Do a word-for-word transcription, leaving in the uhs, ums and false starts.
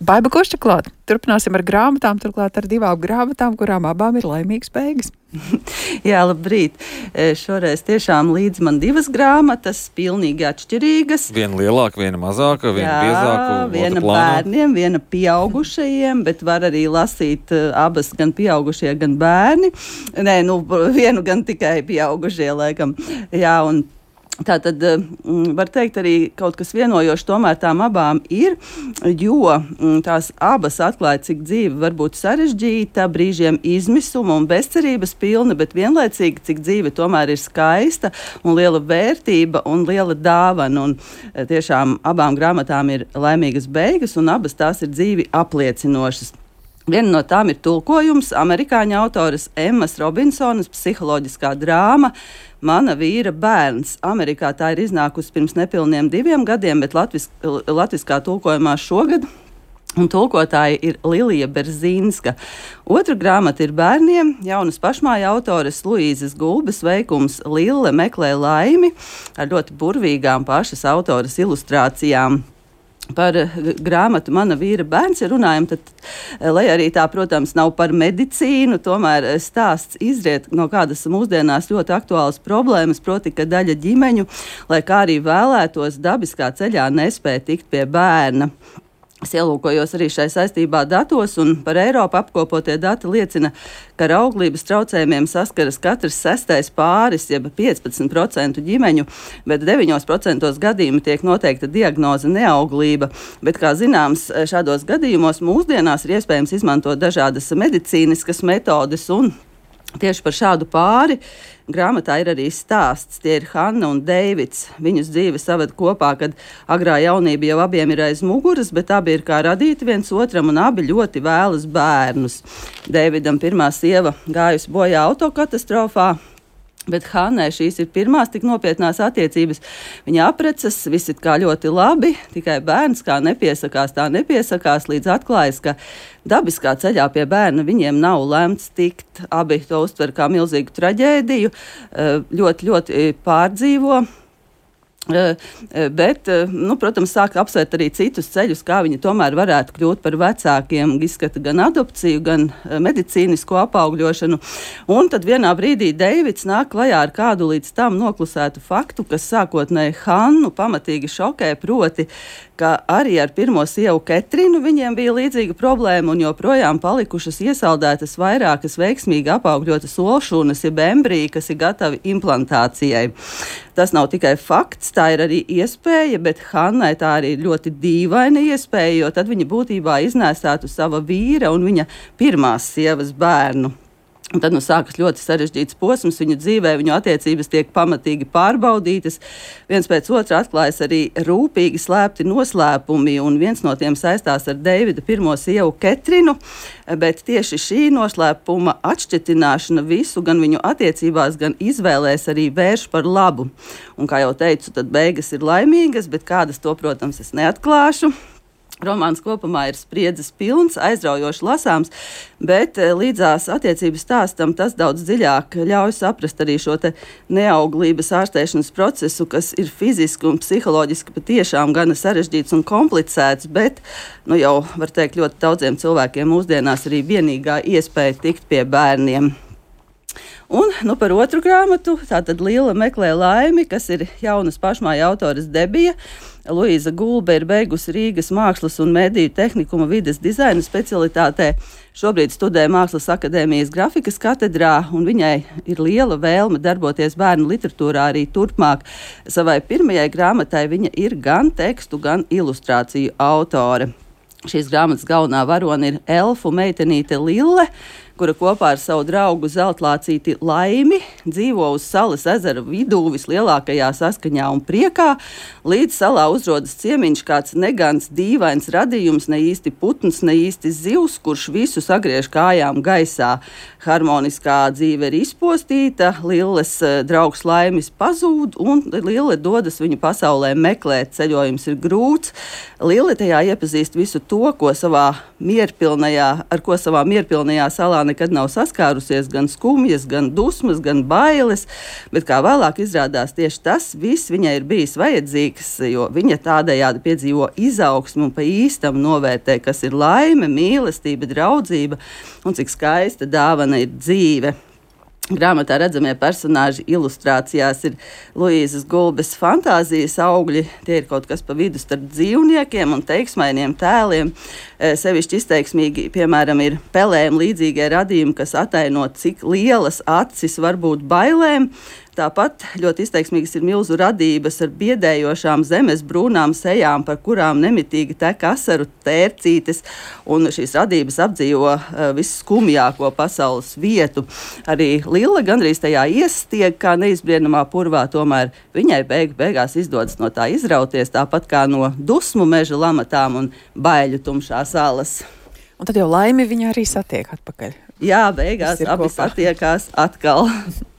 Baiba Košķaklāte. Turpināsim ar grāmatām, turklāt ar divām grāmatām, kurām abām ir laimīgas beigas. Jā, labrīt. Šoreiz tiešām līdz man divas grāmatas, pilnīgi atšķirīgas. Viena lielāka, viena mazāka, viena Jā, biezāka, viena bērniem, viena pieaugušajiem, bet var arī lasīt abas gan pieaugušie, gan bērni. Nē, nu, vienu gan tikai pieaugušie, laikam. Jā, un tā tad var teikt arī kaut kas vienojošs tomēr tām abām ir, jo tās abas atklāja, cik dzīve var būt sarežģīta, brīžiem izmisuma un bezcerības pilna, bet vienlaicīgi, cik dzīve tomēr ir skaista un liela vērtība un liela dāvana. Un tiešām abām grāmatām ir laimīgas beigas un abas tās ir dzīvi apliecinošas. Viena no tām ir tulkojums amerikāņu autoras Emmas Robinsonas psiholoģiskā drāma Mana vīra bērns. Amerikā tā ir iznākusi pirms nepilniem diviem gadiem, bet latvis, latviskā tulkojumā šogad. Un tulkotāja ir Lilija Berzīnska. Otra grāmata ir bērniem, jaunas pašmāja autores Luīzes Gulbes veikums Lille meklē laimi ar ļoti burvīgām pašas autoras ilustrācijām. Par grāmatu Mana vīra bērns, ja runājam, tad, lai arī tā, protams, nav par medicīnu, tomēr stāsts izriet no kādas mūsdienās ļoti aktuālas problēmas, proti, ka daļa ģimeņu, lai kā arī vēlētos, dabiskā ceļā nespēja tikt pie bērna. Es ielūkojos arī šai saistībā datos, un par Eiropu apkopotie dati liecina, ka ar auglības traucējumiem saskaras katrs sestais pāris, jeb piecpadsmit procenti ģimeņu, bet deviņos procentos gadījumu tiek noteikta diagnoze neauglība. Bet, kā zināms, šādos gadījumos mūsdienās ir iespējams izmantot dažādas medicīniskas metodes, un tieši par šādu pāri grāmatā ir arī stāsts. Tie ir Hanna un Deivids. Viņus dzīve saved kopā, kad agrā jaunība jau abiem ir aiz muguras, bet abi ir kā radīti viens otram un abi ļoti vēlas bērnus. Deividam pirmā sieva gājusi bojā autokatastrofā, bet Hannai šīs ir pirmās tik nopietnās attiecības. Viņa aprecas, viss ir kā ļoti labi, tikai bērns kā nepiesakās, tā nepiesakās, līdz atklājas, ka dabiskā ceļā pie bērna viņiem nav lemts tikt. Abi to uztver kā milzīgu traģēdiju, ļoti, ļoti pārdzīvo. Bet, nu, protams, sāk apsvērt arī citus ceļus, kā viņi tomēr varētu kļūt par vecākiem, izskata gan adopciju, gan medicīnisko apaugļošanu. Un tad vienā brīdī Deivids nāk klajā ar kādu līdz tam noklusētu faktu, kas sākotnēji Hannu pamatīgi šokē, proti, ka arī ar pirmo sievu Ketrinu viņiem bija līdzīga problēma un joprojām palikušas iesaldētas vairākas veiksmīgi apaugļotas olšūnas, jeb embriji, kas ir gatavi implantācijai. Tas nav tikai fakts, tā ir arī iespēja, bet Hannai tā arī ir ļoti dīvaina iespēja, jo tad viņa būtībā iznēsātu sava vīra un viņa pirmās sievas bērnu. Un tad nu sākas ļoti sarežģīts posms viņu dzīvē, viņu attiecības tiek pamatīgi pārbaudītas. Viens pēc otra atklājas arī rūpīgi slēpti noslēpumi, un viens no tiem saistās ar Deivida pirmo sievu Ketrinu, bet tieši šī noslēpuma atšķetināšana visu gan viņu attiecībās, gan izvēlēs arī vērš par labu. Un kā jau teicu, tad beigas ir laimīgas, bet kādas to, protams, es neatklāšu. Romāns kopumā ir spriedzes pilns, aizraujoši lasāms, bet līdzās attiecības stāstam tas daudz dziļāk ļauj saprast arī šo te neauglības ārstēšanas procesu, kas ir fiziski un psiholoģiski patiešām gana sarežģīts un komplicēts, bet, nu jau var teikt, ļoti daudziem cilvēkiem mūsdienās arī vienīgā iespēja tikt pie bērniem. Un, nu, par otru grāmatu, tātad Lille meklē laimi, kas ir jaunas pašmāja autores debija. Luīza Gulbe ir beigusi Rīgas Mākslas un mediju tehnikuma vides dizaina specialitātē. Šobrīd studē Mākslas akadēmijas grafikas katedrā, un viņai ir liela vēlme darboties bērnu literatūrā arī turpmāk. Savai pirmajai grāmatai viņa ir gan tekstu, gan ilustrāciju autore. Šīs grāmatas galvenā varone ir elfu meitenīte Lille, kura kopā ar savu draugu zeltlācīti Laimi dzīvo uz salas ezera vidū vislielākajā saskaņā un priekā. Līdz salā uzrodas ciemiņš, kāds negans, dīvains radījums, ne īsti putns, ne īsti zivs, kurš visu sagriež kājām gaisā. Harmoniskā dzīve ir izpostīta, Lilles draugs Laimis pazūd, un Lille dodas viņu pasaulē meklēt. Ceļojums ir grūts. Lille tajā iepazīst visu to, ko savā mierpilnajā, ar ko savā mierpilnajā salā nekad nav saskārusies, gan skumjas, gan dusmas, gan bailes, bet kā vēlāk izrādās tieši tas viss viņai ir bijis vajadzīgs, jo viņa tādējādi piedzīvo izaugsmu un pa īstam novērtē, kas ir laime, mīlestība, draudzība un cik skaista dāvana ir dzīve. Grāmatā redzamie personāži ilustrācijās ir Luīzes Gulbes fantāzijas augļi. Tie ir kaut kas pa vidu starp dzīvniekiem un teiksmainiem tēliem. Sevišķi izteiksmīgi, piemēram, ir pelēm līdzīgie radījumi, kas ataino, cik lielas acis var būt bailēm. Tāpat ļoti izteiksmīgas ir milzu radības ar biedējošām zemes brūnām sejām, par kurām nemitīgi tek asaru tērcītes, un šīs radības apdzīvo uh, visskumjāko pasaules vietu. Arī Lilla gandrīz tajā iestieg kā neizbrienamā purvā, tomēr viņai beig, beigās izdodas no tā izrauties, tāpat kā no dusmu meža lamatām un baiļu tumšās salas. Un tad jau laimi viņa arī satiek atpakaļ. Jā, beigās abi satiekās atkal.